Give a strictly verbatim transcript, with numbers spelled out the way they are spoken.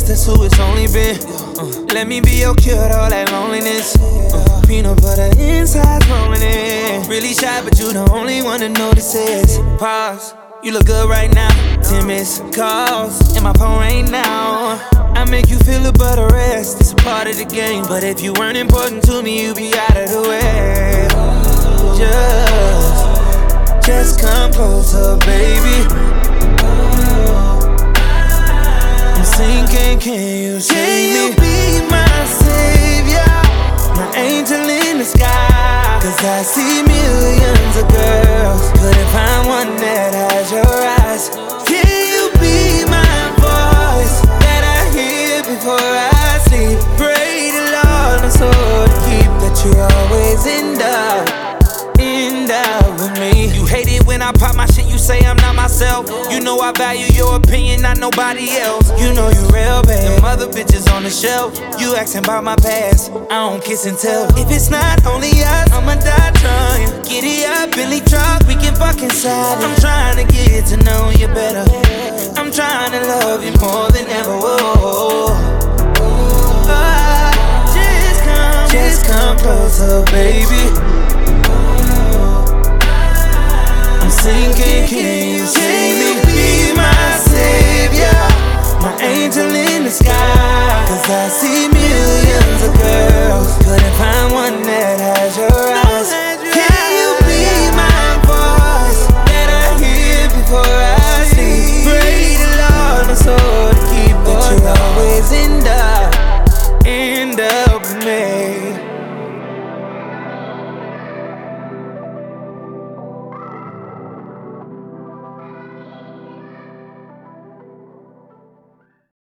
that's who it's only been. uh, Let me be your cure to all that loneliness. uh, Peanut butter inside rolling in. Really shy, but you the only one to notice this. Pause. You look good right now. Ten missed calls in my phone right now. I make you feel it, but the rest is a part of the game. But if you weren't important to me, you'd be out of the way. Just, just come closer, baby. I'm sinking, can you see me? Can you be my savior, my angel in the sky? Cause I see millions of girls, couldn't find one that has your eyes. Can you be my voice that I hear before I sleep? Pray the Lord and so to keep that you're always in doubt, in doubt with me. You hate it when I pop my shit, you say I'm not myself. You know I value your opinion, not nobody else. You know you real bad, them other bitches on the shelf. You asking about my past, I don't kiss and tell. If it's not only us, I'ma die trying. Giddy up, Billy truck, we can fuck inside it. I'm trying to get to know you better. I'm trying to love you more than ever. Whoa. Oh, just come, just come closer, baby. I'm sinking, can you see me? Be my savior, my angel in the sky. Cause I see millions